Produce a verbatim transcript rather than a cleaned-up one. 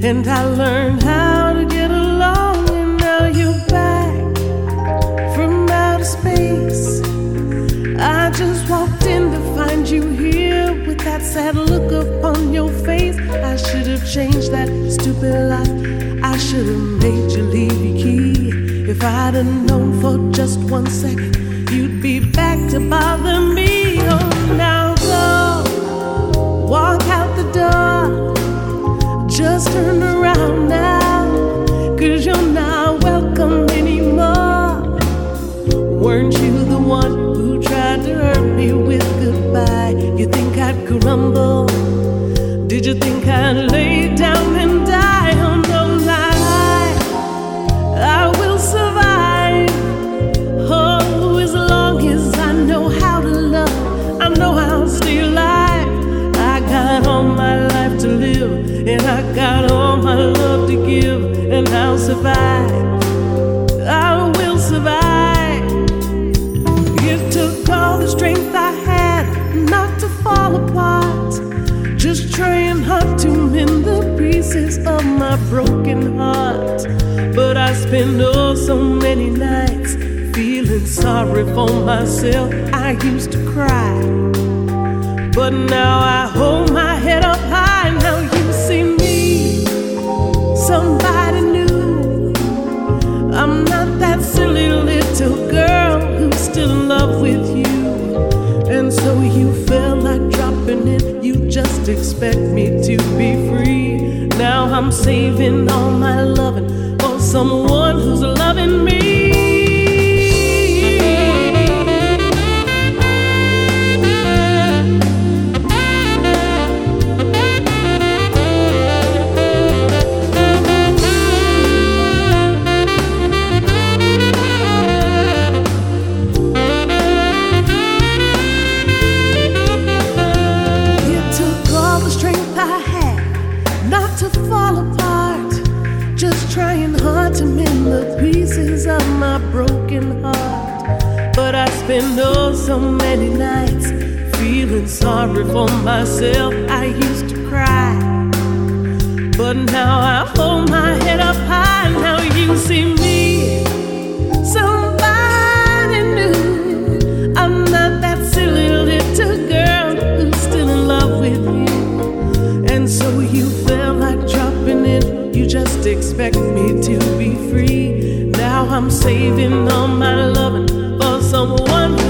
and I learned how to get along, and now you're back from outer space. I just walked in to find you here with that sad look upon your face. I should have changed that stupid lock. I should have made you leave your key. If I'd have known for just one second you'd be back to bother me. Oh, now go, walk out the door. Just turn around now, 'cause you're not welcome anymore. Weren't you the one who tried to hurt me with goodbye? You think I'd crumble? Did you think I'd lay down and die? Oh no, lie, I will survive. Oh, as long as I know how to love, I know I'll stay alive. I got all my life to live, and I got all my love to give, and I'll survive. I will survive. It took all the strength I had not to fall apart, just trying hard to mend the pieces of my broken heart. But I spent oh so many nights feeling sorry for myself. I used to cry, but now I hold my head up high. Now you see me, somebody new. I'm not that silly little girl who's still in love with you. And so you felt like dropping in. You just expect me to be free. Now I'm saving all my loving for someone who's loving me. Trying hard to mend the pieces of my broken heart. But I spend oh so many nights feeling sorry for myself. I used to cry, but now I hold my head up high. Now you see me, somebody new. I'm not that silly little girl who's still in love with you. And so you felt like dropping in. You just expect me to be free. Now I'm saving all my loving for someone who